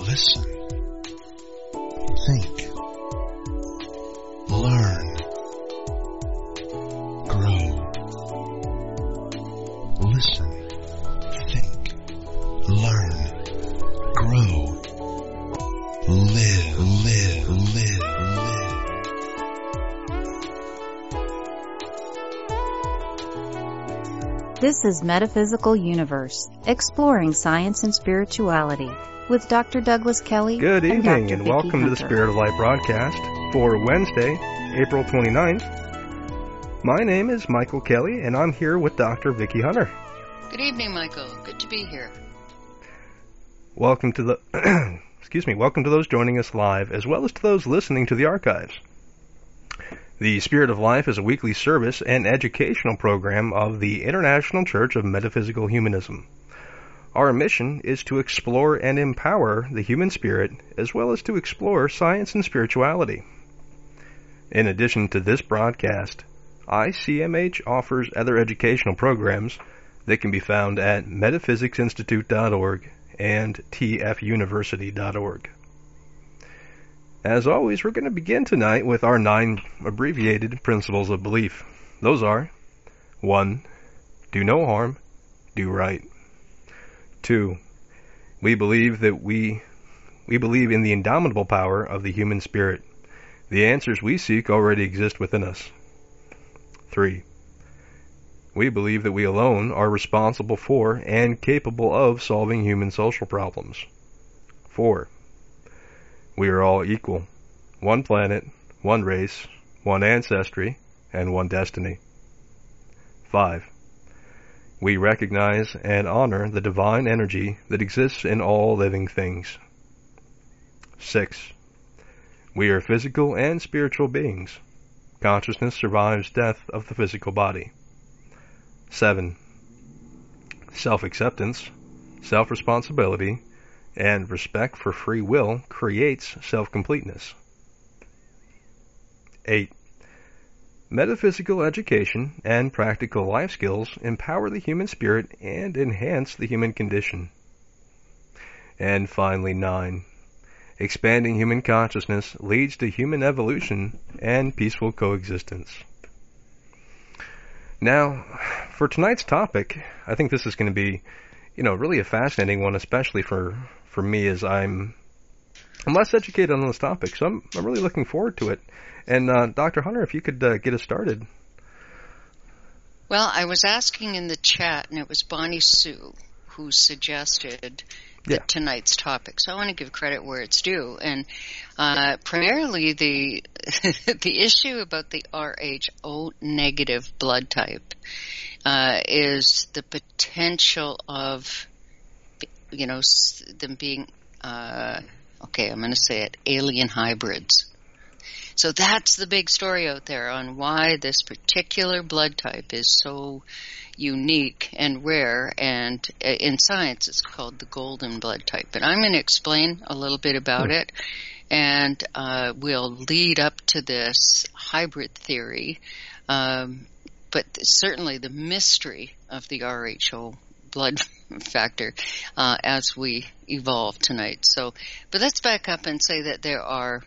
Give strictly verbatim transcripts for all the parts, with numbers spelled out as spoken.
Listen. Think. Learn. Grow. Listen. Think. Learn. Grow. Live, live, live, live. This is Metaphysical Universe, exploring science and spirituality, with Doctor Douglas Kelly. Good and evening, Doctor and Vicki welcome Hunter. to the Spirit of Light broadcast for Wednesday, April twenty-ninth. My name is Michael Kelly, and I'm here with Doctor Vicki Hunter. Good evening, Michael. Good to be here. Welcome to the, excuse me, welcome to those joining us live, as well as to those listening to the archives. The Spirit of Life is a weekly service and educational program of the International Church of Metaphysical Humanism. Our mission is to explore and empower the human spirit, as well as to explore science and spirituality. In addition to this broadcast, I C M H offers other educational programs that can be found at metaphysics institute dot org and t f university dot org. As always, we're going to begin tonight with our nine abbreviated principles of belief. Those are: one. Do no harm, do right. two. We believe that we we believe in the indomitable power of the human spirit. The answers we seek already exist within us. three. We believe that we alone are responsible for and capable of solving human social problems. four. We are all equal. One planet, one race, one ancestry, and one destiny. five. We recognize and honor the divine energy that exists in all living things. six. We are physical and spiritual beings. Consciousness survives death of the physical body. seven. Self-acceptance, self-responsibility, and respect for free will creates self-completeness. eight. Metaphysical education and practical life skills empower the human spirit and enhance the human condition. And finally, nine. Expanding human consciousness leads to human evolution and peaceful coexistence. Now, for tonight's topic, I think this is going to be, you know, really a fascinating one, especially for, for me, as I'm I'm less educated on this topic, so I'm I'm really looking forward to it. And uh, Doctor Hunter, if you could uh, get us started. Well, I was asking in the chat, and it was Bonnie Sue who suggested the, Yeah. tonight's topic. So I want to give credit where it's due. And uh, primarily the the issue about the R H O negative blood type uh, is the potential of, you know, s- them being, uh, okay, I'm going to say it, alien hybrids. So that's the big story out there on why this particular blood type is so unique and rare, and in science it's called the golden blood type. But I'm going to explain a little bit about Hmm. it, and uh, we'll lead up to this hybrid theory, um, but certainly the mystery of the R H O blood factor uh, as we evolve tonight. So, but let's back up and say that there are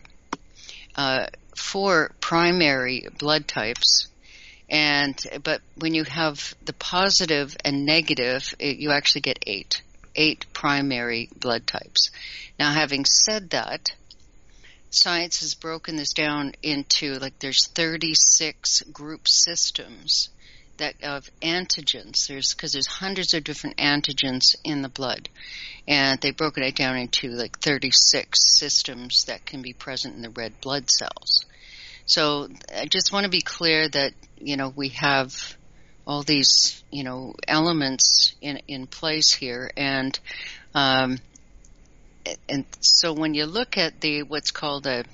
uh, four primary blood types, and but when you have the positive and negative, it, you actually get eight, eight primary blood types. Now, having said that, science has broken this down into, like, there's thirty-six group systems that of antigens. There's because there's hundreds of different antigens in the blood, and they've broken it down into like thirty-six systems that can be present in the red blood cells. So I just want to be clear that, you know, we have all these, you know, elements in in place here, and um, and so when you look at the what's called a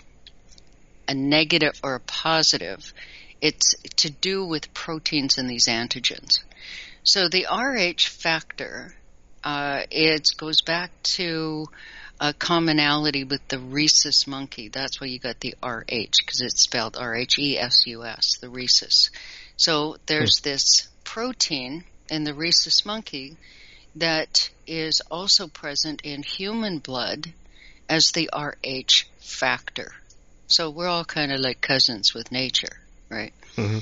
a negative or a positive, it's to do with proteins in these antigens. So the R H factor, uh, it goes back to a commonality with the rhesus monkey. That's why you got the R H, because it's spelled R H E S U S, the rhesus. So there's hmm. this protein in the rhesus monkey that is also present in human blood as the R H factor. So we're all kind of like cousins with nature, right? Mm-hmm.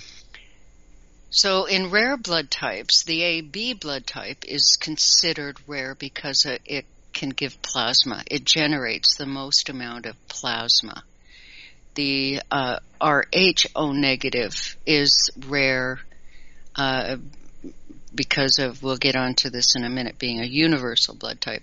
So in rare blood types, the A B blood type is considered rare because it can give plasma. It generates the most amount of plasma. The uh, R H O negative is rare uh, because of, we'll get onto this in a minute, being a universal blood type.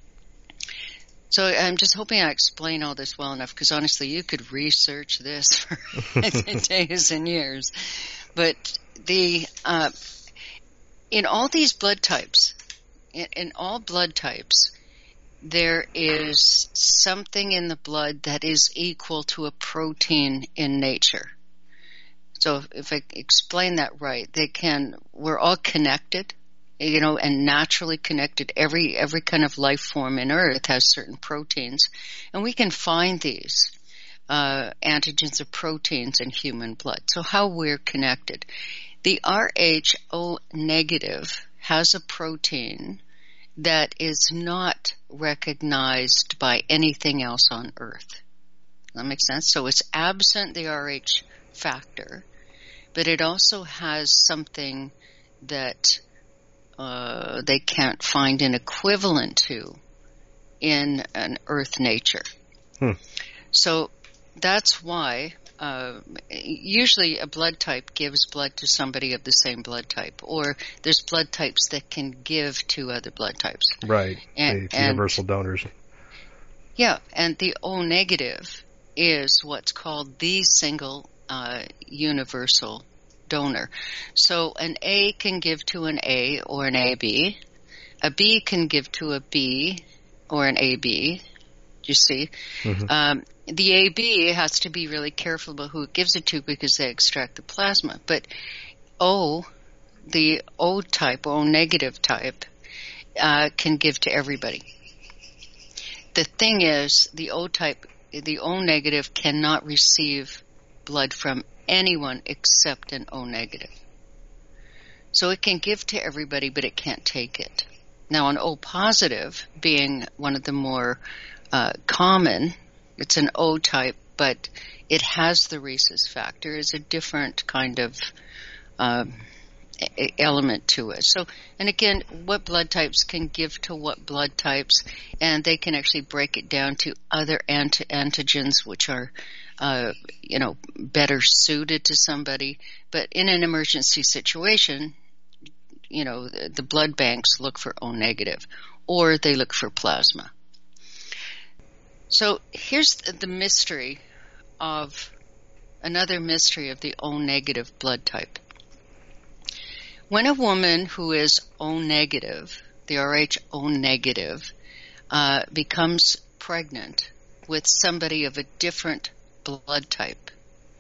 So I'm just hoping I explain all this well enough, because honestly, you could research this for days and years. But the uh, in all these blood types, in, in all blood types, there is something in the blood that is equal to a protein in nature. So if I explain that right, they can, we're all connected, you know, and naturally connected. Every, every kind of life form in Earth has certain proteins, and we can find these, uh, antigens of proteins in human blood. So how we're connected. The R H O negative has a protein that is not recognized by anything else on Earth. That makes sense? So it's absent the R H factor, but it also has something that uh, they can't find an equivalent to in an Earth nature. Hmm. So that's why uh, usually a blood type gives blood to somebody of the same blood type, or there's blood types that can give to other blood types. Right, and, the and, universal donors. Yeah, and the O negative is what's called the single uh, universal donor. So an A can give to an A or an A B. A B can give to a B or an A B. Do you see? Mm-hmm. Um, the A B has to be really careful about who it gives it to, because they extract the plasma. But O, the O type, O negative type, uh, can give to everybody. The thing is, the O type, the O negative cannot receive blood from anyone except an O negative. So it can give to everybody, but it can't take it. Now, an O positive, being one of the more uh, common, it's an O type, but it has the rhesus factor, is a different kind of um, element to it. So, and again, what blood types can give to what blood types, and they can actually break it down to other anti- antigens, which are, uh, you know, better suited to somebody. But in an emergency situation, you know, the, the blood banks look for O negative, or they look for plasma. So here's the mystery of, another mystery of the O negative blood type. When a woman who is O negative, the R H O negative, uh, becomes pregnant with somebody of a different blood type,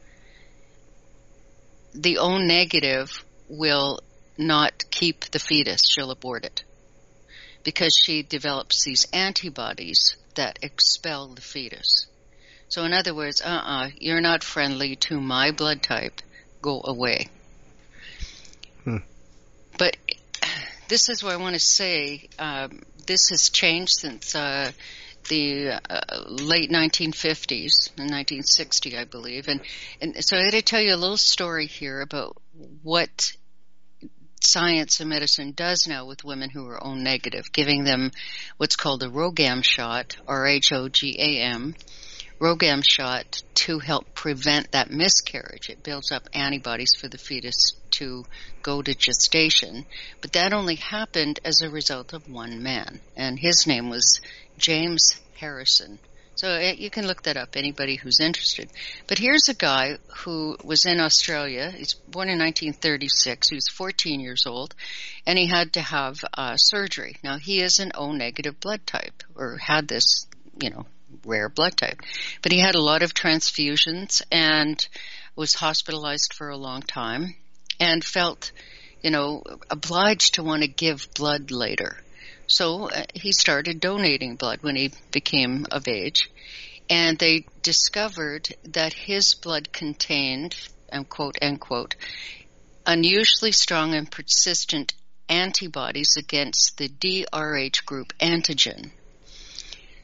the O negative will not keep the fetus. She'll abort it, because she develops these antibodies that expel the fetus. So in other words, uh-uh, you're not friendly to my blood type, go away. Hmm. But this is what I want to say, um, this has changed since uh, the uh, late nineteen fifties, nineteen sixty, I believe. And, and so I'm going to tell you a little story here about what science and medicine does now with women who are O negative, giving them what's called a RhoGAM shot, R H O G A M, RhoGAM shot, to help prevent that miscarriage. It builds up antibodies for the fetus to go to gestation. But that only happened as a result of one man, and his name was James Harrison. So you can look that up, anybody who's interested. But here's a guy who was in Australia. He's born in nineteen thirty-six. He was fourteen years old, and he had to have uh, surgery. Now, he is an O negative blood type, or had this, you know, rare blood type. But he had a lot of transfusions and was hospitalized for a long time and felt, you know, obliged to want to give blood later. So uh, he started donating blood when he became of age, and they discovered that his blood contained, and quote, end quote, unusually strong and persistent antibodies against the D R H group antigen.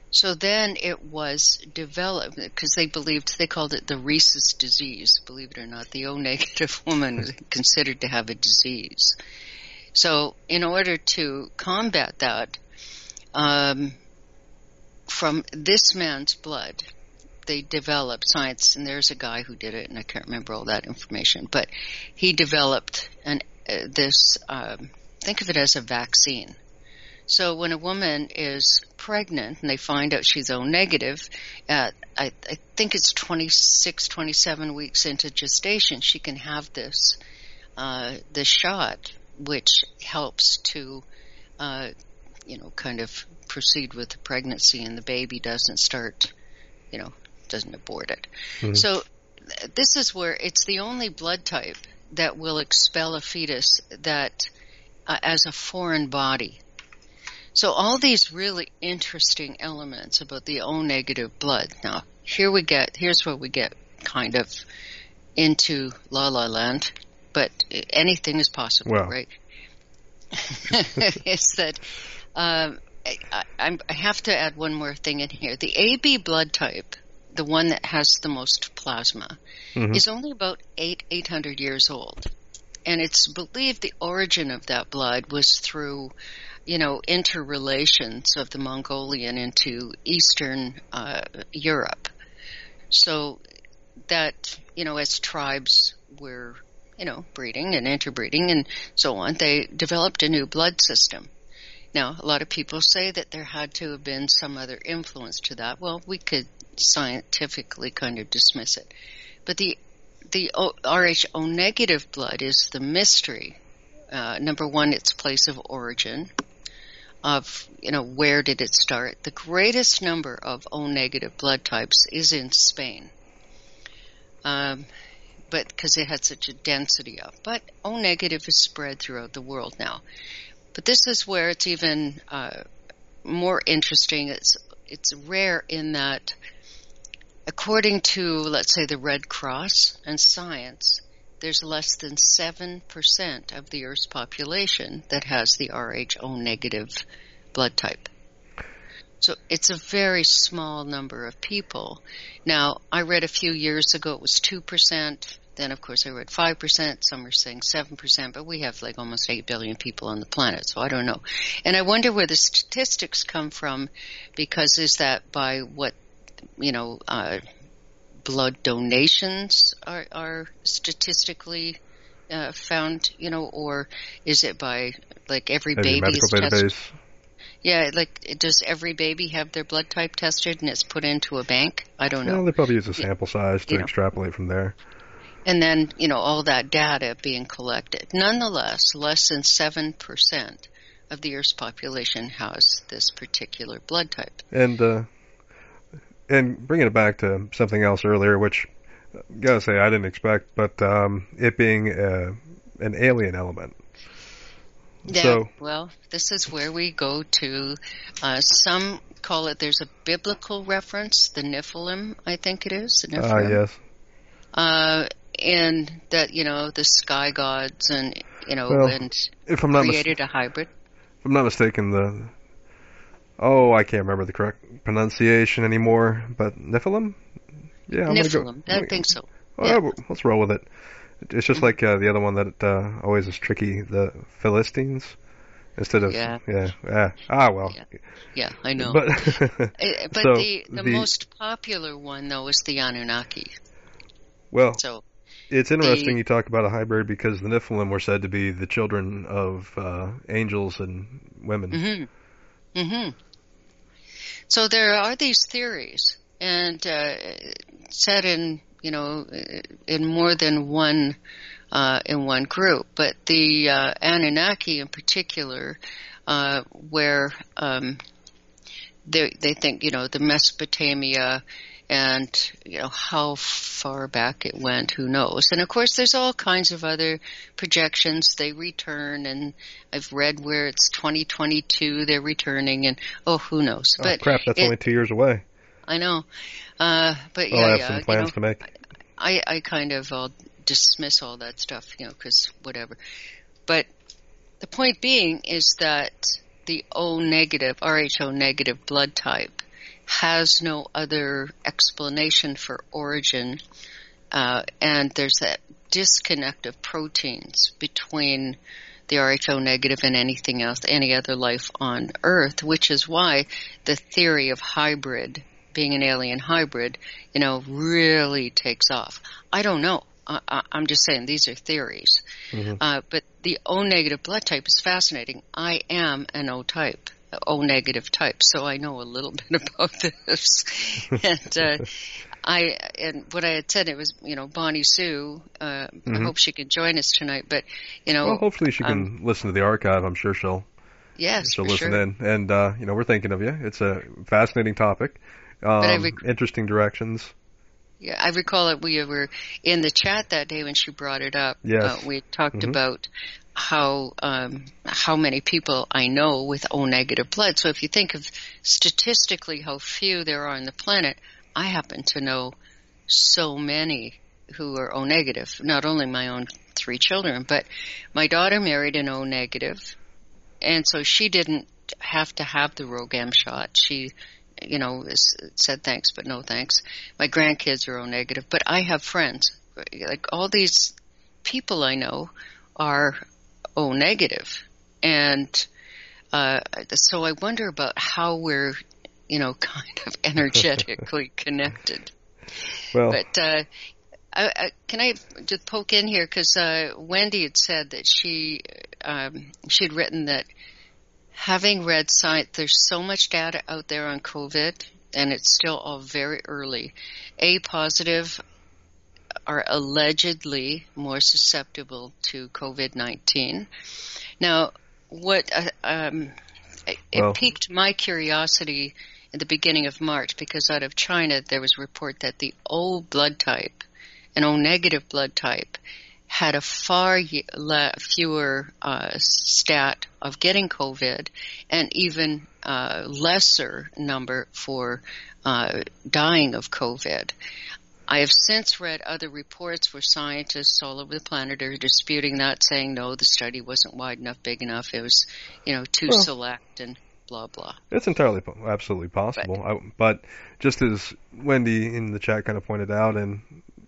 So then it was developed, because they believed, they called it the rhesus disease. Believe it or not, the O negative woman was considered to have a disease. So in order to combat that, um, from this man's blood, they developed science, and there's a guy who did it, and I can't remember all that information, but he developed an, uh, this, um, think of it as a vaccine. So when a woman is pregnant and they find out she's O negative, at, I, I think it's twenty-six, twenty-seven weeks into gestation, she can have this, uh, this shot, which helps to, uh, you know, kind of proceed with the pregnancy, and the baby doesn't start, you know, doesn't abort it. Mm-hmm. So th- this is where it's the only blood type that will expel a fetus that, uh, as a foreign body. So all these really interesting elements about the O negative blood. Now, here we get, here's where we get kind of into La La Land, but anything is possible, well. Right? It's that, um, I, I, I have to add one more thing in here. The A B blood type, the one that has the most plasma, mm-hmm. is only about eight, eight hundred years old. And it's believed the origin of that blood was through, you know, interrelations of the Mongolian into Eastern uh, Europe. So that, you know, as tribes were, you know, breeding and interbreeding and so on, they developed a new blood system. Now, a lot of people say that there had to have been some other influence to that. Well, we could scientifically kind of dismiss it. But the the R H O negative blood is the mystery. Uh, number one, its place of origin. Of, you know, where did it start? The greatest number of O negative blood types is in Spain. Um, but because it had such a density of. But O negative is spread throughout the world now. But this is where it's even uh, more interesting. It's it's rare in that, according to, let's say, the Red Cross and science, there's less than seven percent of the Earth's population that has the R H O negative blood type. So it's a very small number of people. Now, I read a few years ago it was two percent. Then, of course, I read five percent. Some are saying seven percent. But we have like almost eight billion people on the planet, so I don't know. And I wonder where the statistics come from, because is that by what, you know, uh, blood donations are, are statistically uh, found, you know, or is it by, like, every Maybe baby is database. tested? Yeah, like, does every baby have their blood type tested and it's put into a bank? I don't know. Well, they probably use a sample size to you know. extrapolate from there. And then, you know, all that data being collected. Nonetheless, less than seven percent of the Earth's population has this particular blood type. And, uh, and bringing it back to something else earlier, which, gotta say, I didn't expect, but um, it being uh, an alien element. Yeah, so, well, this is where we go to, uh, some call it, there's a biblical reference, the Nephilim, I think it is. The Nephilim. Ah, uh, yes. Uh, and that, you know, the sky gods and, you know, well, and if I'm not created mis- a hybrid. If I'm not mistaken, the, oh, I can't remember the correct pronunciation anymore, but Nephilim? Yeah, I'm Nephilim, go, I think so. Well, yeah. Let's roll with it. It's just mm-hmm. like uh, the other one that uh, always is tricky, the Philistines, instead of, yeah, yeah, yeah. ah, well. Yeah, yeah I know. But, but so the, the, the most popular one, though, is the Anunnaki. Well, so it's interesting the, you talk about a hybrid, because the Nephilim were said to be the children of uh, angels and women. Mm-hmm. Mm-hmm. So there are these theories, and uh, set in, you know, in more than one uh, in one group. But the uh, Anunnaki, in particular, uh, where um, they they think, you know, the Mesopotamia. And, you know, how far back it went, who knows? And, of course, there's all kinds of other projections. They return, and I've read where it's twenty twenty-two they're returning, and, oh, who knows? Oh, but crap, that's it, only two years away. I know. Uh, but, well, yeah, I have yeah, some plans you know, to make. I, I kind of I'll dismiss all that stuff, you know, because whatever. But the point being is that the O negative, R H O negative blood type has no other explanation for origin, uh, and there's that disconnect of proteins between the R H O negative and anything else, any other life on Earth, which is why the theory of hybrid, being an alien hybrid, you know, really takes off. I don't know. I, I'm just saying these are theories. Mm-hmm. Uh, but the O negative blood type is fascinating. I am an O type, O negative type, so I know a little bit about this. and uh, I and what I had said, it was, you know, Bonnie Sue. Uh, mm-hmm. I hope she can join us tonight. But you know, well, hopefully she can um, listen to the archive. I'm sure she'll. Yes, she'll for listen sure. in, and uh, you know, we're thinking of you. It's a fascinating topic. Um, but I rec- interesting directions. Yeah, I recall that we were in the chat that day when she brought it up. Yes. Uh, we talked mm-hmm. about how um, how many people I know with O negative blood. So if you think of statistically how few there are on the planet, I happen to know so many who are O negative. Not only my own three children, but my daughter married an O negative, and so she didn't have to have the RhoGAM shot. She, you know, said thanks, but no thanks. My grandkids are O negative, but I have friends. Like all these people I know are O negative, and uh, so I wonder about how we're, you know, kind of energetically connected. Well, but uh, I, I, can I just poke in here because uh, Wendy had said that she um, she'd written that. Having read science, there's so much data out there on COVID, and it's still all very early. A positive are allegedly more susceptible to COVID nineteen. Now, what uh, um, it, well, it piqued my curiosity at the beginning of March because out of China there was a report that the O blood type, an O negative blood type, had a far fewer uh, stat of getting COVID and even uh, lesser number for uh, dying of COVID. I have since read other reports where scientists all over the planet are disputing that, saying, no, the study wasn't wide enough, big enough, it was, you know, too well, select and blah, blah. It's entirely, absolutely possible. But, I, but just as Wendy in the chat kind of pointed out, and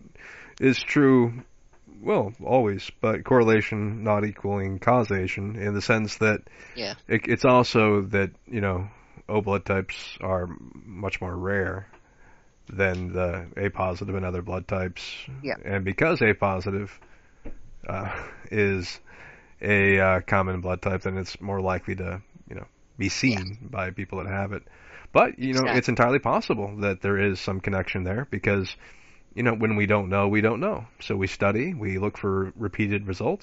is true, well, always, but correlation not equaling causation in the sense that yeah. it, it's also that, you know, O blood types are much more rare than the A positive and other blood types. Yeah. And because A positive uh, is a uh, common blood type, then it's more likely to, you know, be seen yeah. by people that have it. But, you know, exactly. It's entirely possible that there is some connection there because, you know, when we don't know, we don't know. So we study, we look for repeated results,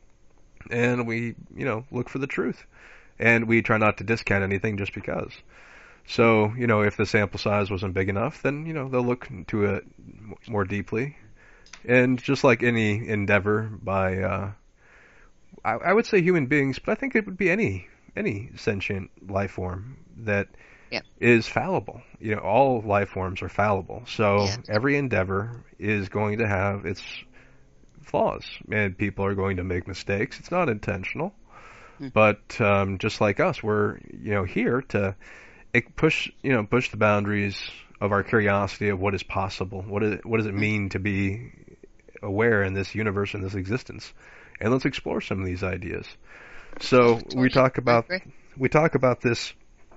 and we, you know, look for the truth. And we try not to discount anything just because. So, you know, if the sample size wasn't big enough, then, you know, they'll look into it more deeply. And just like any endeavor by, uh, I, I would say human beings, but I think it would be any any sentient life form that yeah. is fallible. You know, all life forms are fallible. So yeah. every endeavor is going to have its flaws, and people are going to make mistakes. It's not intentional, mm-hmm. but um, just like us, we're, you know, here to push, you know, push the boundaries of our curiosity of what is possible. What is what does it mean to be aware in this universe, in this existence? And let's explore some of these ideas. So we talk about we talk about this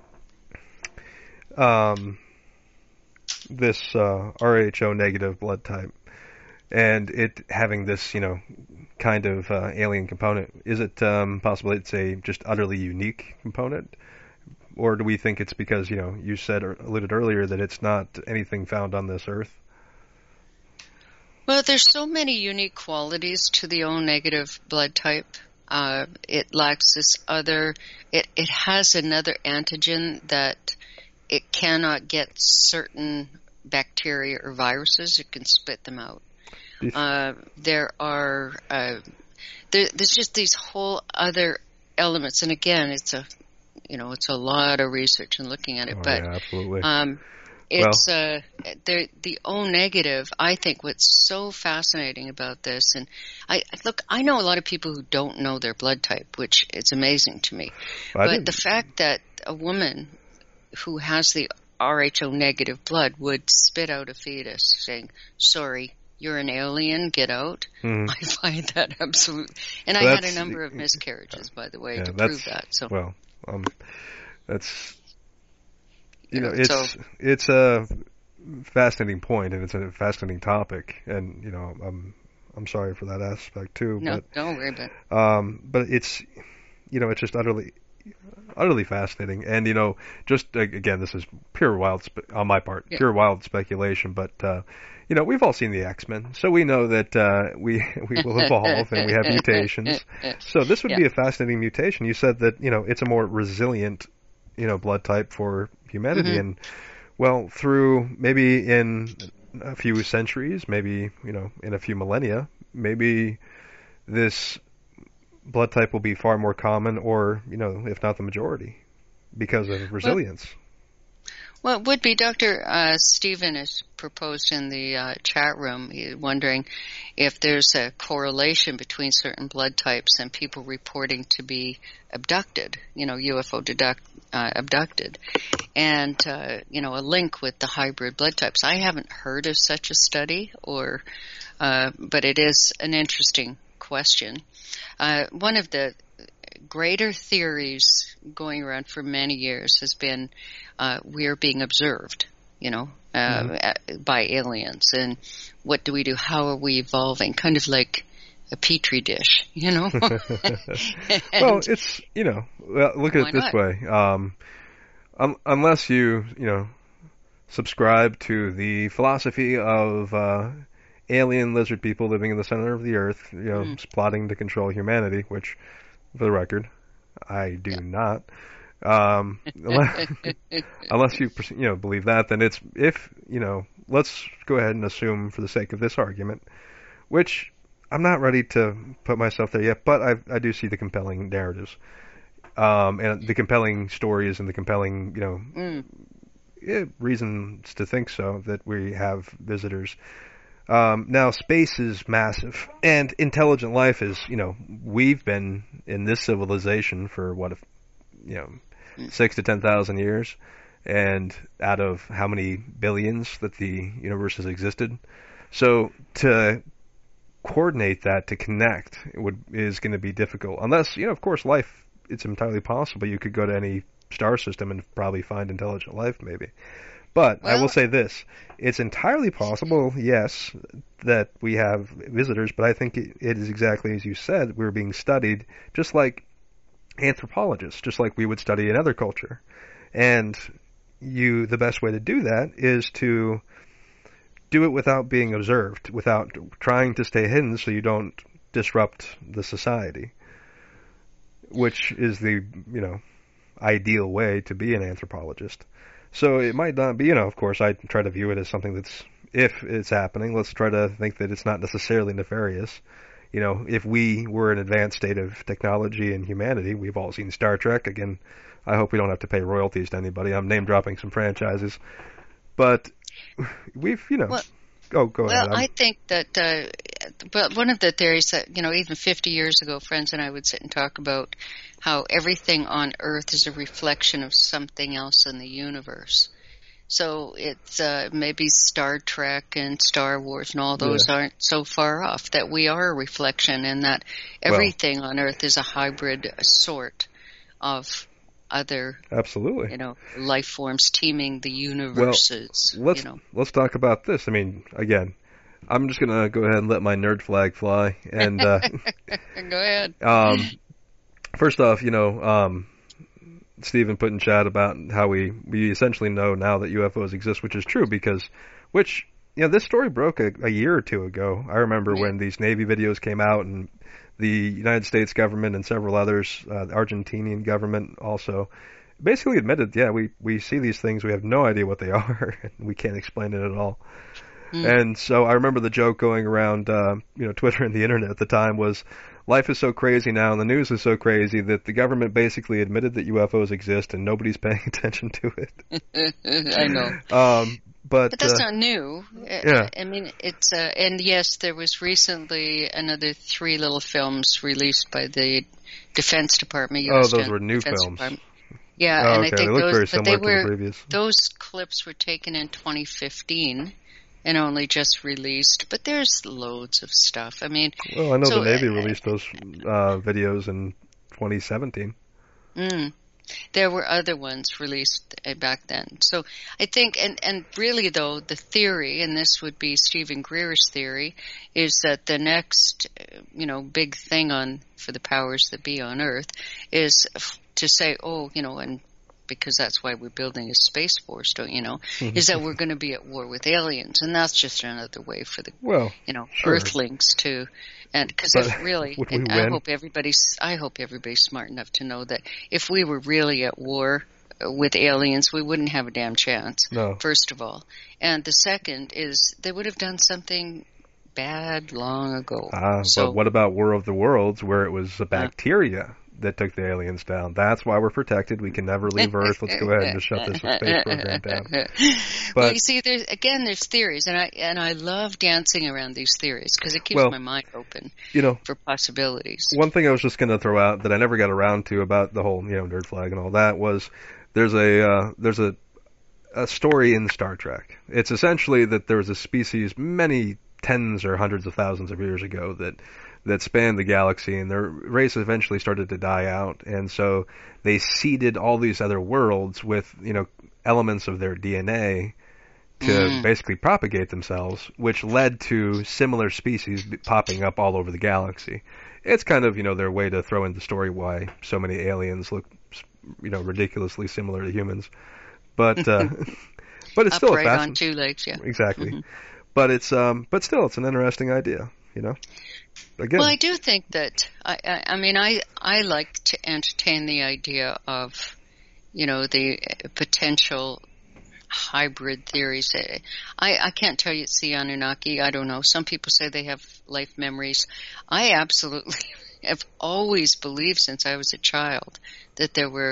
um, this uh, R H O negative blood type, and it having this, you know, kind of uh, alien component. Is it um, possible it's a just utterly unique component, or do we think it's because, you know, you said or alluded earlier that it's not anything found on this earth? Well, there's so many unique qualities to the O negative blood type. Uh, it lacks this other, it, it has another antigen that it cannot get certain bacteria or viruses. It can spit them out. Uh, there are, uh, there, there's just these whole other elements. And again, it's a, you know, it's a lot of research and looking at it. Oh, but, yeah, absolutely. um, It's well, uh, the the O negative. I think what's so fascinating about this, and I look, I know a lot of people who don't know their blood type, which is amazing to me. I but didn't. the fact that a woman who has the R H O negative blood would spit out a fetus saying, sorry, you're an alien, get out. Mm. I find that absolute. And So I had that's- a number of miscarriages, by the way, Yeah, to that's- prove that. So Well, um, that's you You know, know, it's so- it's a fascinating point, and it's a fascinating topic, and you know, I'm I'm sorry for that aspect too, no, but don't worry about it. um, but it's you know, it's just utterly utterly fascinating, and you know, just uh, again, this is pure wild spe- on my part, Yeah. pure wild speculation, but uh, you know, we've all seen the X-Men, so we know that uh, we we will evolve and we have mutations. So this would Yeah. be a fascinating mutation. You said that, you know, it's a more resilient, you know, blood type for humanity. Mhm. And, well, through maybe in a few centuries, maybe, you know, in a few millennia, maybe this blood type will be far more common or, you know, if not the majority because of resilience. Well, it would be Doctor Uh, Stephen has proposed in the uh, chat room, he- wondering if there's a correlation between certain blood types and people reporting to be abducted, you know, U F O deduct, uh, abducted, and, uh, you know, a link with the hybrid blood types. I haven't heard of such a study, or, uh, but it is an interesting question. Uh, one of the greater theories going around for many years has been uh, we are being observed, you know, uh, Mhm. by aliens. And what do we do? How are we evolving? Kind of like a petri dish, you know? Well, And- it's, you know, well, look at Why it this not? way. Um, un- unless you, you know, subscribe to the philosophy of uh, alien lizard people living in the center of the earth, you know, Mm. plotting to control humanity, which, for the record, I do Yeah. not. Um, unless, unless you, you know, believe that, then it's, if, you know, let's go ahead and assume for the sake of this argument, which I'm not ready to put myself there yet, but I, I do see the compelling narratives, um, and the compelling stories and the compelling, you know, Mm. eh, reasons to think so, that we have visitors. Um, now, space is massive, and intelligent life is, you know, we've been in this civilization for what, if, you know, six to ten thousand years, and out of how many billions that the universe has existed. So to coordinate that, to connect, it would is going to be difficult. Unless, you know, of course, life, it's entirely possible. You could go to any star system and probably find intelligent life, maybe. But I Well- will say this. It's entirely possible, yes, that we have visitors, but I think it, it is exactly as you said. We're being studied just like anthropologists, just like we would study another culture. And you, the best way to do that is to do it without being observed, without trying to stay hidden so you don't disrupt the society, which is the, you know, ideal way to be an anthropologist. So it might not be, you know, of course, I try to view it as something that's, if it's happening, let's try to think that it's not necessarily nefarious. You know, if we were an advanced state of technology and humanity, we've all seen Star Trek. Again, I hope we don't have to pay royalties to anybody. I'm name dropping some franchises. But we've, you know, Well- oh, go Well, ahead. I'm- I think that, uh, but one of the theories that, you know, even fifty years ago, friends and I would sit and talk about how everything on Earth is a reflection of something else in the universe. So it's uh, maybe Star Trek and Star Wars and all those Yeah. aren't so far off, that we are a reflection, and that everything on Earth is a hybrid sort of other, Absolutely. you know, life forms teeming the universes. Let's you know. let's talk about this. I mean, again, I'm just gonna go ahead and let my nerd flag fly. And uh, Go ahead. um, first off, you know, um, Stephen put in chat about how we we essentially know now that U F Os exist, which is true because, which you know, this story broke a, a year or two ago. I remember Yeah. when these Navy videos came out, and the United States government and several others, uh, the Argentinian government also, basically admitted, yeah, we, we see these things, we have no idea what they are, and we can't explain it at all. Mm. And so I remember the joke going around, uh, you know, Twitter and the internet at the time was, life is so crazy now and the news is so crazy that the government basically admitted that U F Os exist and nobody's paying attention to it. I know. Um, but, But that's uh, not new. Uh, yeah. I mean, it's, uh, and yes, there was recently another three little films released by the Defense Department. U S Oh, those were new Defense films. Department. Yeah, Oh, and okay. I think they look those, very but similar they to were the previous. those clips were taken in twenty fifteen and only just released. But there's loads of stuff. I mean, Well, I know so, the Navy uh, released those uh, videos in twenty seventeen. Mm, there were other ones released uh, back then. So I think, and, and really though, the theory, and this would be Stephen Greer's theory, is that the next, uh, you know, big thing on for the powers that be on Earth is f- to say, oh, you know, and because that's why we're building a space force, don't you know, is that we're going to be at war with aliens, and that's just another way for the, Well, you know, sure. Earthlings to. And because But if really, would we and I win? hope everybody's, I hope everybody's smart enough to know that if we were really at war with aliens, we wouldn't have a damn chance. No. First of all, and the second is they would have done something bad long ago. Ah, so, but what about War of the Worlds, where it was a bacteria that took the aliens down? That's why we're protected. We can never leave Earth. Let's go ahead and just shut this space program down. But well, you see, there's again, there's theories, and I and I love dancing around these theories because it keeps well, my mind open, you know, for possibilities. One thing I was just going to throw out that I never got around to about the whole, you know, nerd flag and all that was there's a uh, there's a a story in Star Trek. It's essentially that there was a species many tens or hundreds of thousands of years ago that that spanned the galaxy, and their race eventually started to die out, and so they seeded all these other worlds with, you know, elements of their D N A to mm. basically propagate themselves, which led to similar species popping up all over the galaxy. It's kind of, you know, their way to throw in the story why so many aliens look, you know, ridiculously similar to humans. But uh, but it's still upright a fascinating on two legs, yeah. Exactly. Mm-hmm. But it's um but still it's an interesting idea, you know. Again. Well, I do think that I, I I mean I I like to entertain the idea of, you know, the potential hybrid theories. I I can't tell you it's the Anunnaki. I don't know. Some people say they have life memories. I absolutely have always believed since I was a child that there were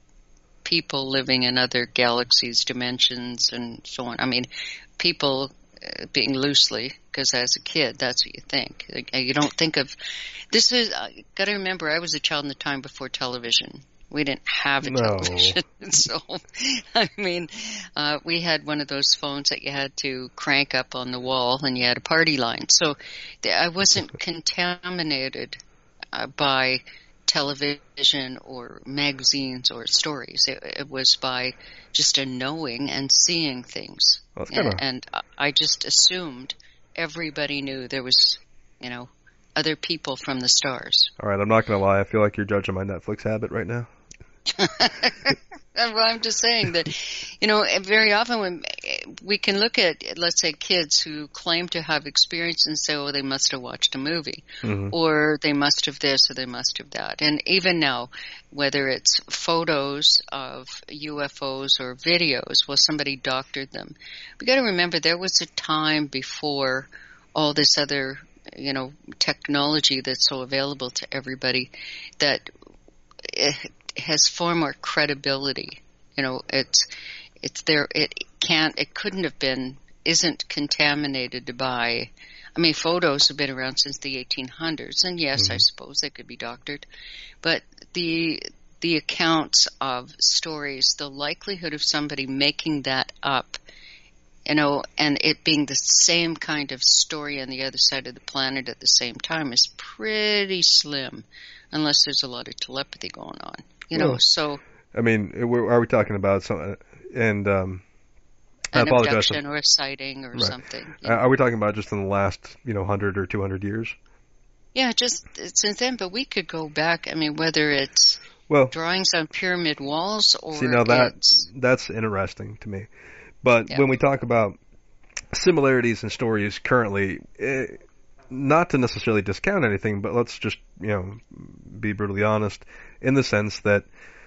people living in other galaxies, dimensions, and so on. I mean, people uh, being loosely, because as a kid, that's what you think. Like, you don't think of this is. Uh, Got to remember, I was a child in the time before television. We didn't have a no. television, so I mean, uh, we had one of those phones that you had to crank up on the wall, and you had a party line. So th- I wasn't contaminated uh, by television or magazines or stories. It, it was by just a knowing and seeing things. Well, kinda... and, and I just assumed everybody knew there was, you know, other people from the stars. All right, I'm not going to lie. I feel like you're judging my Netflix habit right now. Well, I'm just saying that, you know, very often when we can look at, let's say, kids who claim to have experience and say, oh, they must have watched a movie, mm-hmm. or they must have this, or they must have that. And even now, whether it's photos of U F Os or videos, well, somebody doctored them. We got to remember there was a time before all this other, you know, technology that's so available to everybody that it has far more credibility. You know, it's it's there. It can't. It couldn't have been. Isn't contaminated by. I mean, photos have been around since the eighteen hundreds, and yes, mm-hmm. I suppose they could be doctored, but the the accounts of stories, the likelihood of somebody making that up, you know, and it being the same kind of story on the other side of the planet at the same time is pretty slim, unless there's a lot of telepathy going on, you know. Well, so, I mean, are we talking about some and um, an I apologize abduction or a sighting or right. something? Uh, are we talking about just in the last, you know, hundred or two hundred years? Yeah, just since then. But we could go back. I mean, whether it's well, drawings on pyramid walls or see, now that it's, that's interesting to me. But yeah. when we talk about similarities in stories currently, it, not to necessarily discount anything, but let's just, you know, be brutally honest in the sense that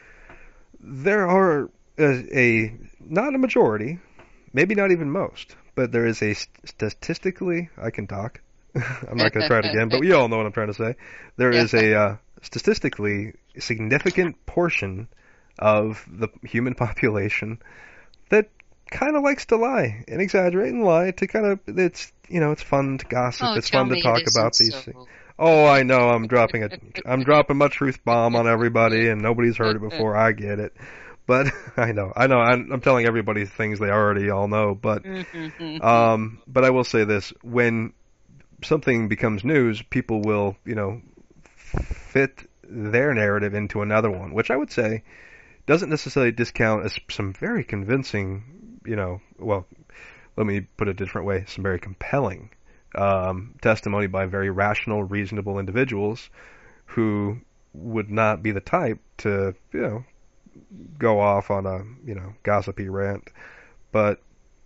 there are a, a not a majority, maybe not even most, but there is a st- statistically, I can talk, I'm not going to try it again, but you all know what I'm trying to say. There is a uh, statistically significant portion of the human population that kind of likes to lie and exaggerate and lie to kind of, it's, you know, it's fun to gossip. Oh, it's fun to talk about these so. things. Oh, I know. I'm dropping a, I'm dropping my truth bomb on everybody, and nobody's heard it before. I get it, But I know, I know, I'm, I'm telling everybody things they already all know. But, um, but I will say this: when something becomes news, people will, you know, fit their narrative into another one, which I would say doesn't necessarily discount as some very convincing, you know, well, let me put it a different way, some very compelling um, testimony by very rational, reasonable individuals who would not be the type to, you know, go off on a, you know, gossipy rant. But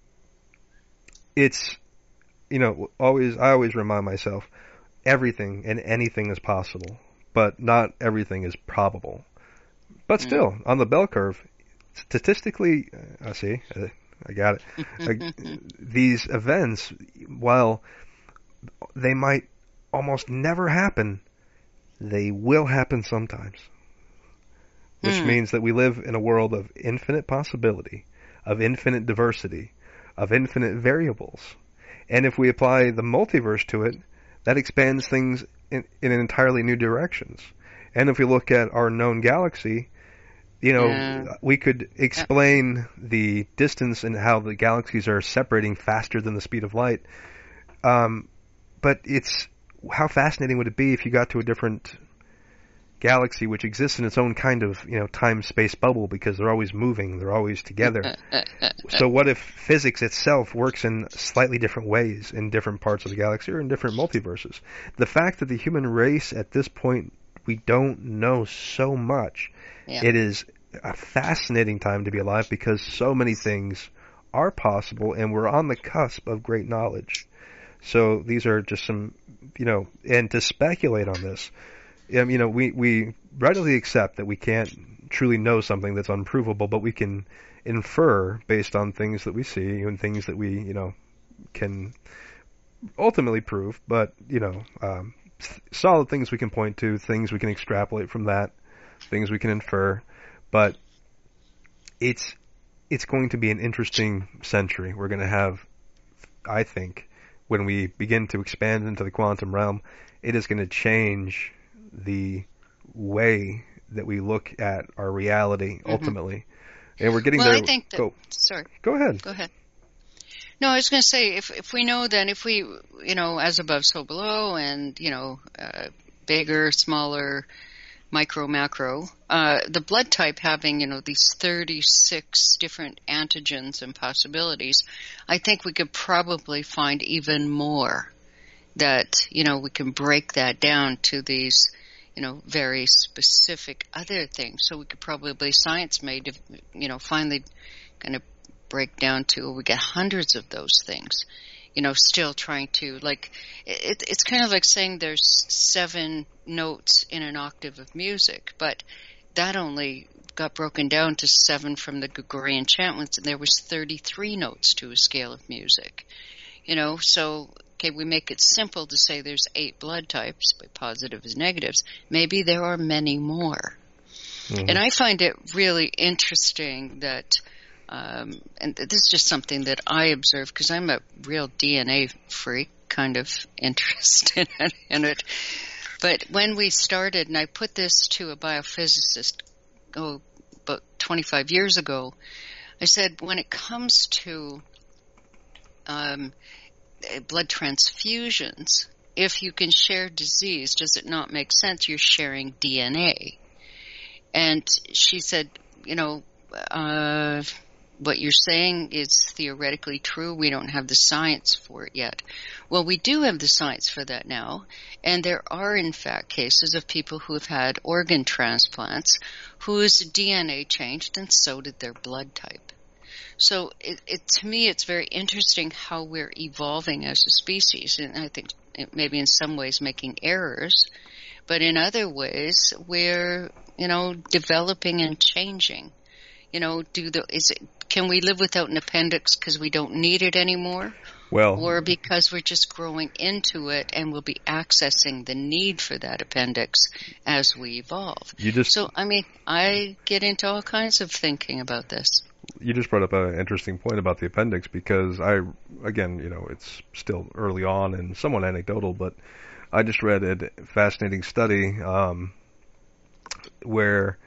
it's, you know, always, I always remind myself, everything and anything is possible, but not everything is probable. But still, mm. on the bell curve, statistically, I see, I got it. uh, these events, while they might almost never happen, they will happen sometimes. Which mm. means that we live in a world of infinite possibility, of infinite diversity, of infinite variables. And if we apply the multiverse to it, that expands things in, in entirely new directions. And if we look at our known galaxy, you know, yeah. we could explain yeah. the distance and how the galaxies are separating faster than the speed of light. Um, but it's, how fascinating would it be if you got to a different galaxy which exists in its own kind of, you know, time-space bubble, because they're always moving, they're always together. So what if physics itself works in slightly different ways in different parts of the galaxy or in different multiverses? The fact that the human race at this point, we don't know so much. Yeah. It is a fascinating time to be alive because so many things are possible and we're on the cusp of great knowledge. So these are just some, you know, and to speculate on this, um, you know, we, we readily accept that we can't truly know something that's unprovable, but we can infer based on things that we see and things that we, you know, can ultimately prove, but, you know, um, solid things we can point to, things we can extrapolate from that, things we can infer, but it's it's going to be an interesting century. We're going to have, I think, when we begin to expand into the quantum realm, it is going to change the way that we look at our reality ultimately. Mm-hmm. And we're getting well, there. I think that, go, sorry. Go ahead. Go ahead. No, I was going to say, if if we know, then if we, you know, as above, so below, and, you know, uh, bigger, smaller, micro, macro, uh, the blood type having, you know, these thirty-six different antigens and possibilities, I think we could probably find even more that, you know, we can break that down to these, you know, very specific other things. So we could probably, science may, you know, finally kind of break down to, we get hundreds of those things, you know, still trying to, like, it, it's kind of like saying there's seven notes in an octave of music, but that only got broken down to seven from the Gregorian chantments, and there was thirty-three notes to a scale of music, you know, so, okay, we make it simple to say there's eight blood types, by positives and negatives. Maybe there are many more. Mm-hmm. And I find it really interesting that, Um, and this is just something that I observe because I'm a real D N A freak, kind of interested in it. But when we started, and I put this to a biophysicist, oh, about twenty-five years ago, I said, when it comes to um, blood transfusions, if you can share disease, does it not make sense? You're sharing D N A. And she said, you know, uh, what you're saying is theoretically true. We don't have the science for it yet. Well, we do have the science for that now. And there are, in fact, cases of people who have had organ transplants whose D N A changed, and so did their blood type. So it, it, to me, it's very interesting how we're evolving as a species. And I think it maybe in some ways making errors, but in other ways we're, you know, developing and changing. You know, do the is it can we live without an appendix because we don't need it anymore? Well, or because we're just growing into it and we'll be accessing the need for that appendix as we evolve. You just, so, I mean, I get into all kinds of thinking about this. You just brought up an interesting point about the appendix because I, again, you know, it's still early on and somewhat anecdotal, but I just read a fascinating study um, where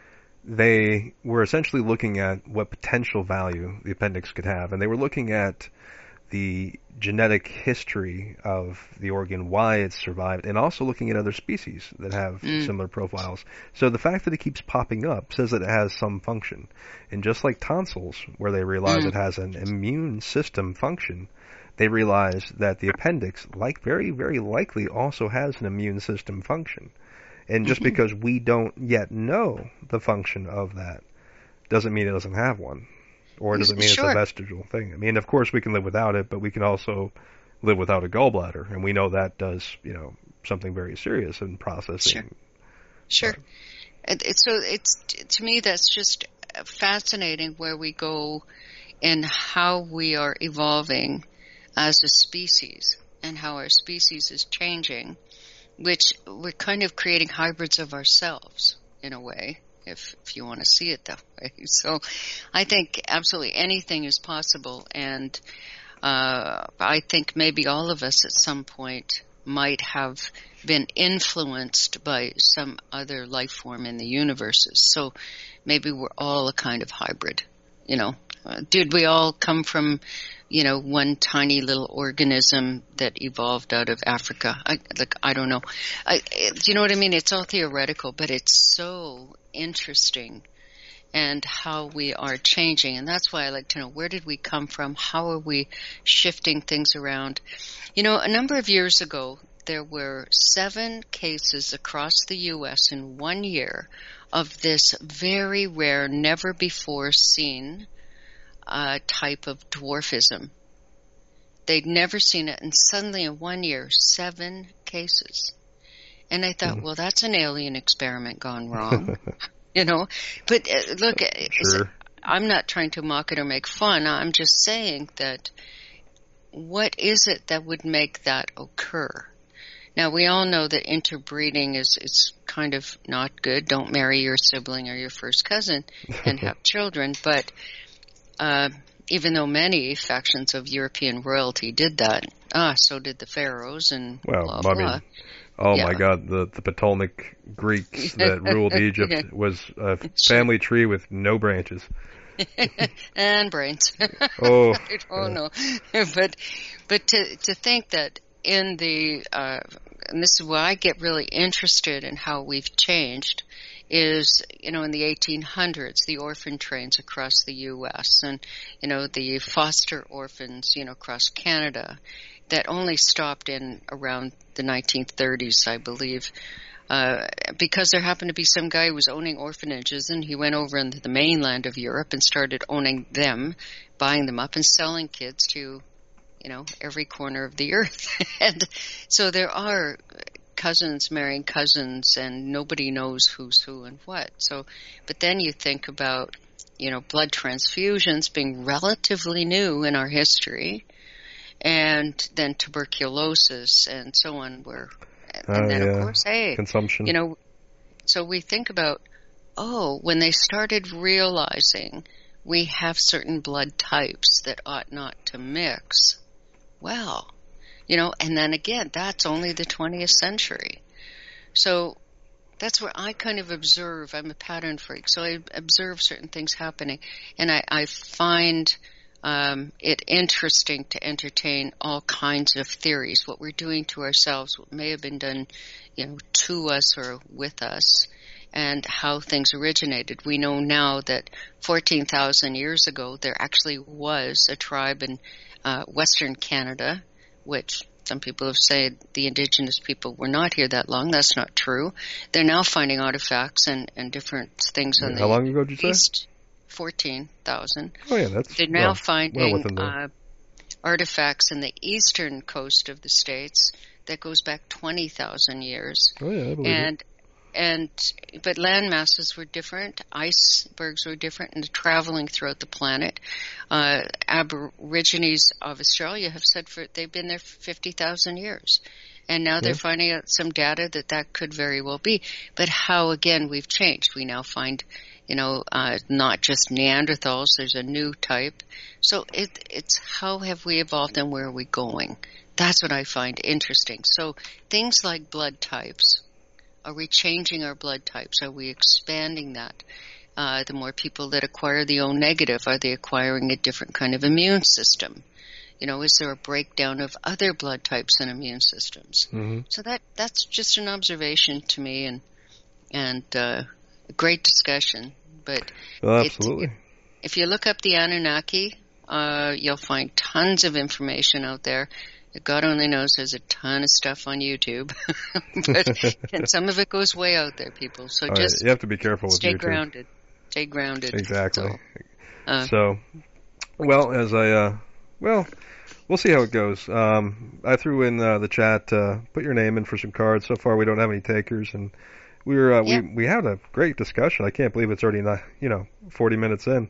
they were essentially looking at what potential value the appendix could have, and they were looking at the genetic history of the organ, why it's survived, and also looking at other species that have mm. similar profiles. So the fact that it keeps popping up says that it has some function. And just like tonsils, where they realize mm. it has an immune system function, they realize that the appendix, like very, very likely, also has an immune system function. And just mm-hmm. because we don't yet know the function of that doesn't mean it doesn't have one. Or does it mean sure. it's a vestigial thing? I mean, of course we can live without it, but we can also live without a gallbladder, and we know that does, you know, something very serious in processing. Sure. Sure. It, it, so it's, to me, that's just fascinating where we go and how we are evolving as a species and how our species is changing, which we're kind of creating hybrids of ourselves in a way. If, if you want to see it that way. So I think absolutely anything is possible, and uh, I think maybe all of us at some point might have been influenced by some other life form in the universe. So maybe we're all a kind of hybrid, you know. Uh, did we all come from, you know, one tiny little organism that evolved out of Africa? I, like, I don't know. I, do you know what I mean? It's all theoretical, but it's so interesting, and how we are changing. And that's why I like to know, where did we come from? How are we shifting things around? You know, a number of years ago, there were seven cases across the U S in one year of this very rare, never before seen uh, type of dwarfism. They'd never seen it, and suddenly in one year, seven cases. And I thought, mm. well, that's an alien experiment gone wrong, you know. But uh, look, sure. I'm not trying to mock it or make fun. I'm just saying that what is it that would make that occur? Now, we all know that interbreeding is, is kind of not good. Don't marry your sibling or your first cousin and have children. But uh, even though many factions of European royalty did that, ah, so did the pharaohs and well, blah, I blah. Mean, oh, yeah. my God, the, the Ptolemaic Greeks that ruled Egypt was a family tree with no branches. And brains. Oh, I don't know. But, but to, to think that in the, uh, and this is where I get really interested in how we've changed, is, you know, in the eighteen hundreds, the orphan trains across the U S and, you know, the foster orphans, you know, across Canada, that only stopped in around the nineteen thirties, I believe, uh, because there happened to be some guy who was owning orphanages, and he went over into the mainland of Europe and started owning them, buying them up and selling kids to, you know, every corner of the earth. And so there are cousins marrying cousins, and nobody knows who's who and what. So, but then you think about, you know, blood transfusions being relatively new in our history, and then tuberculosis and so on were, and uh, then yeah. of course, hey, consumption. You know, so we think about, oh, when they started realizing we have certain blood types that ought not to mix. Well, you know, and then again, that's only the twentieth century. So that's where I kind of observe. I'm a pattern freak, so I observe certain things happening, and I, I find um, it interesting to entertain all kinds of theories, what we're doing to ourselves, what may have been done, you know, to us or with us, and how things originated. We know now that fourteen thousand years ago, there actually was a tribe in uh, Western Canada, which some people have said the indigenous people were not here that long. That's not true. They're now finding artifacts and, and different things on yeah, the how long ago did you east. say? fourteen thousand. Oh, yeah, that's... They're now well, finding well uh, artifacts in the eastern coast of the States that goes back twenty thousand years. Oh, yeah, I believe and, it. And, but land masses were different, icebergs were different, and traveling throughout the planet. Uh, Aborigines of Australia have said for, they've been there for fifty thousand years. And now yeah. they're finding out some data that that could very well be. But how, again, we've changed. We now find, you know, uh, not just Neanderthals, there's a new type. So it, it's how have we evolved and where are we going? That's what I find interesting. So things like blood types. Are we changing our blood types? Are we expanding that? Uh, the more people that acquire the O negative, are they acquiring a different kind of immune system? You know, is there a breakdown of other blood types and immune systems? Mm-hmm. So that that's just an observation to me, and and uh, a great discussion. But well, absolutely. It, if you look up the Anunnaki, uh, you'll find tons of information out there. God only knows there's a ton of stuff on YouTube, but and some of it goes way out there, people. So All just right. You have to be careful with stay YouTube. grounded. Stay grounded. Exactly. So, uh, so, well, as I, uh, well, we'll see how it goes. Um, I threw in uh, the chat, uh, put your name in for some cards. So far, we don't have any takers, and we were uh, yeah. we we had a great discussion. I can't believe it's already not, you know forty minutes in.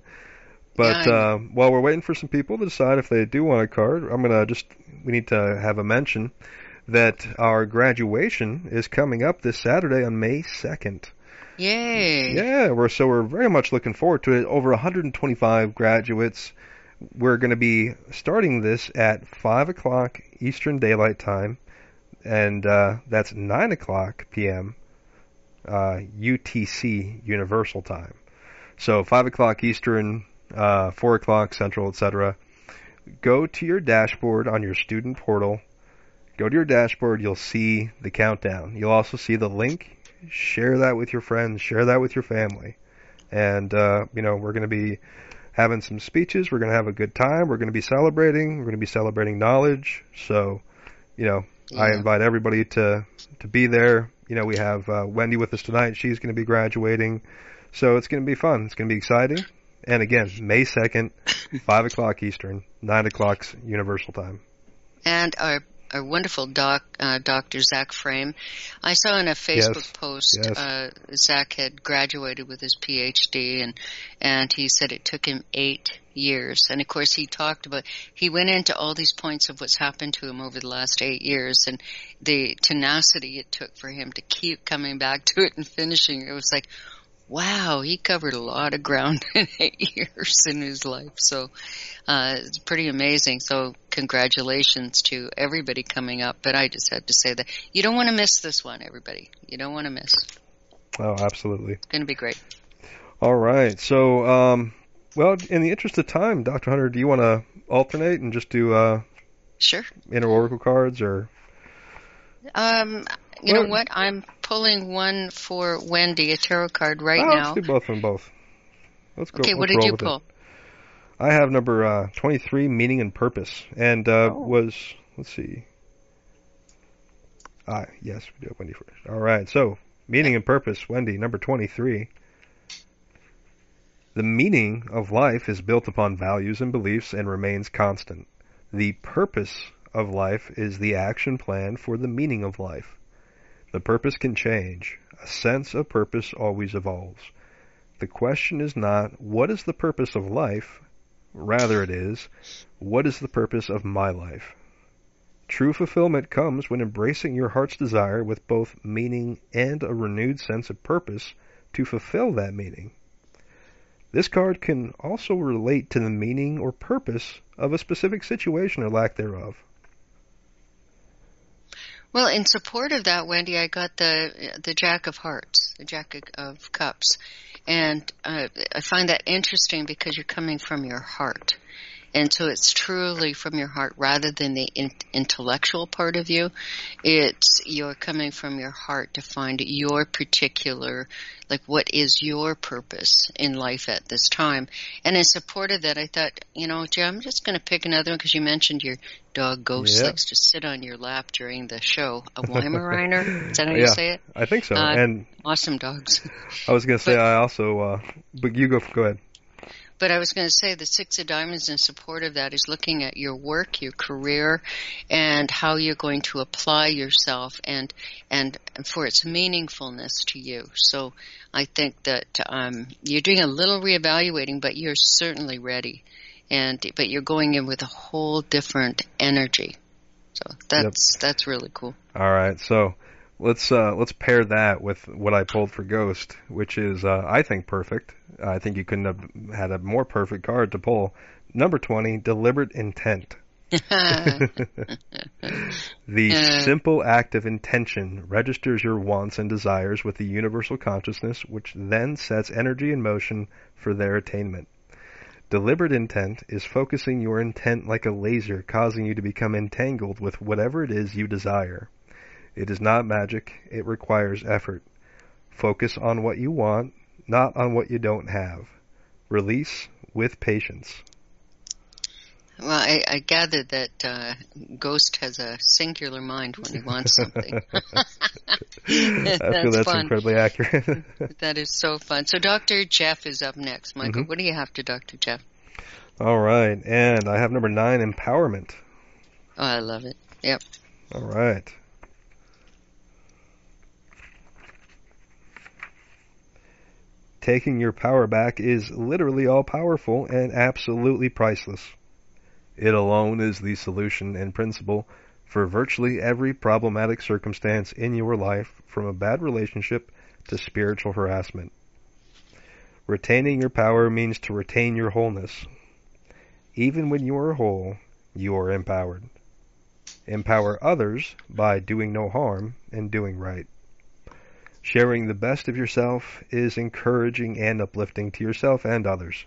But yeah, uh, while we're waiting for some people to decide if they do want a card, I'm gonna just we need to have a mention that our graduation is coming up this Saturday on May second. Yay! Yeah, we're so we're very much looking forward to it. Over one hundred twenty-five graduates. We're going to be starting this at five o'clock Eastern Daylight Time, and uh, that's nine o'clock p m Uh, U T C Universal Time. So five o'clock Eastern, uh, four o'clock Central, et cetera. Go to your dashboard on your student portal. Go to your dashboard. You'll see the countdown. You'll also see the link. Share that with your friends. Share that with your family. And, uh, you know, we're going to be having some speeches. We're going to have a good time. We're going to be celebrating. We're going to be celebrating knowledge. So, you know, yeah. I invite everybody to, to be there. You know, we have uh, Wendy with us tonight. She's going to be graduating. So it's going to be fun. It's going to be exciting. And again, May second, five o'clock Eastern, nine o'clock Universal Time. And our our wonderful doc, uh, Doctor Zach Frame. I saw in a Facebook yes. post, yes. uh, Zach had graduated with his P H D, and, and he said it took him eight years. And of course he talked about, he went into all these points of what's happened to him over the last eight years and the tenacity it took for him to keep coming back to it and finishing. It was like, wow, he covered a lot of ground in eight years in his life. So uh, it's pretty amazing. So congratulations to everybody coming up. But I just had to say that you don't want to miss this one, everybody. You don't want to miss. Oh, absolutely. It's going to be great. All right. So, um, well, in the interest of time, Doctor Hunter, do you want to alternate and just do uh, sure inner oracle cards or? Um, you well, know what? I'm pulling one for Wendy, a tarot card right oh, now. Let's do both of them both. Let's go. Okay, let's what did you with pull? It. I have number uh, twenty-three, meaning and purpose, and uh, oh. was let's see. Ah, yes, we do it Wendy first. All right, so meaning and purpose, Wendy, number twenty-three. The meaning of life is built upon values and beliefs and remains constant. The purpose of life is the action plan for the meaning of life. The purpose can change. A sense of purpose always evolves. The question is not, what is the purpose of life? Rather it is, what is the purpose of my life? True fulfillment comes when embracing your heart's desire with both meaning and a renewed sense of purpose to fulfill that meaning. This card can also relate to the meaning or purpose of a specific situation or lack thereof. Well, in support of that, Wendy, I got the the Jack of Hearts, the Jack of Cups. And uh, I find that interesting because you're coming from your heart. And so it's truly from your heart rather than the in- intellectual part of you. It's you're coming from your heart to find your particular, like what is your purpose in life at this time. And in support of that, I thought, you know, Jim, I'm just going to pick another one because you mentioned your dog Ghost yep. likes to sit on your lap during the show. A Weimaraner? Is that how yeah, you say it? I think so. Uh, and awesome dogs. I was going to say but, I also, uh, but you go, go ahead. But I was going to say the Six of Diamonds in support of that is looking at your work, your career, and how you're going to apply yourself and and for its meaningfulness to you. So I think that um, you're doing a little reevaluating, but you're certainly ready. And but you're going in with a whole different energy. So that's yep. that's really cool. All right, so let's uh, let's pair that with what I pulled for Ghost, which is uh, I think perfect. I think you couldn't have had a more perfect card to pull. Number twenty, deliberate intent. The Uh. simple act of intention registers your wants and desires with the universal consciousness, which then sets energy in motion for their attainment. Deliberate intent is focusing your intent like a laser, causing you to become entangled with whatever it is you desire. It is not magic. It requires effort. Focus on what you want, not on what you don't have. Release with patience. Well, I, I gather that uh, Ghost has a singular mind when he wants something. I feel that's fun. incredibly accurate. That is so fun. So Doctor Jeff is up next. Michael, Mhm. what do you have to Doctor Jeff? All right, and I have number nine, empowerment. Oh, I love it. Yep. All right. Taking your power back is literally all-powerful and absolutely priceless. It alone is the solution and principle for virtually every problematic circumstance in your life, from a bad relationship to spiritual harassment. Retaining your power means to retain your wholeness. Even when you are whole, you are empowered. Empower others by doing no harm and doing right. Sharing the best of yourself is encouraging and uplifting to yourself and others.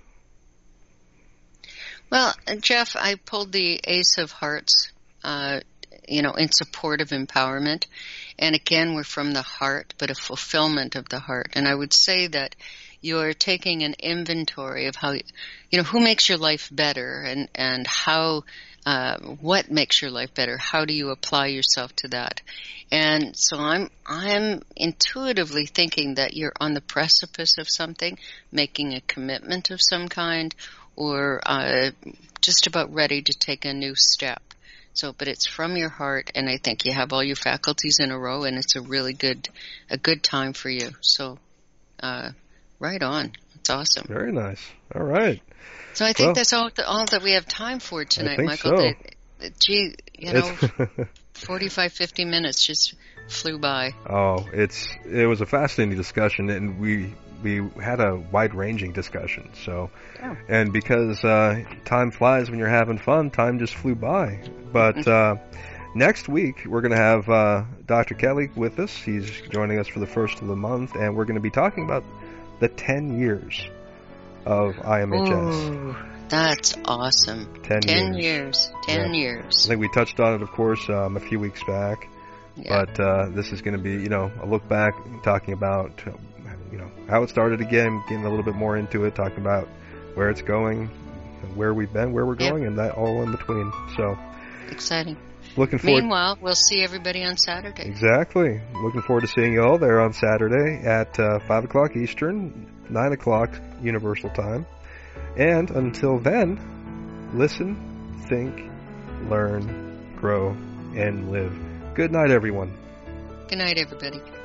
Well, Jeff, I pulled the Ace of Hearts, uh, you know, in support of empowerment. And again, we're from the heart, but a fulfillment of the heart. And I would say that you're taking an inventory of how, you know, who makes your life better and, and how, uh, what makes your life better? How do you apply yourself to that? And so I'm, I'm intuitively thinking that you're on the precipice of something, making a commitment of some kind, or uh, just about ready to take a new step. So, but it's from your heart, and I think you have all your faculties in a row, and it's a really good, a good time for you. So, uh, right on. It's awesome. Very nice. All right. So I think Well, that's all, all that we have time for tonight, I think Michael. so. That- that- gee, you know, It's- forty-five, fifty minutes just flew by. oh, it's it was a fascinating discussion, and we we had a wide-ranging discussion. So, Yeah. and because uh, time flies when you're having fun, time just flew by. But uh, next week we're going to have uh, Doctor Kelly with us. He's joining us for the first of the month, and we're going to be talking about the ten years of I M H S. Ooh, that's awesome. ten, Ten years. years. Ten Yeah. years. I think we touched on it, of course, um, a few weeks back. Yeah. But uh, this is going to be, you know, a look back, talking about, uh, you know, how it started again, getting a little bit more into it, talking about where it's going, where we've been, where we're Yep. going, and that all in between. So, Exciting. looking forward. Meanwhile, we'll see everybody on Saturday. Exactly. Looking forward to seeing you all there on Saturday at uh, five o'clock Eastern, nine o'clock Universal Time. And until then, listen, think, learn, grow, and live. Good night, everyone. Good night, everybody.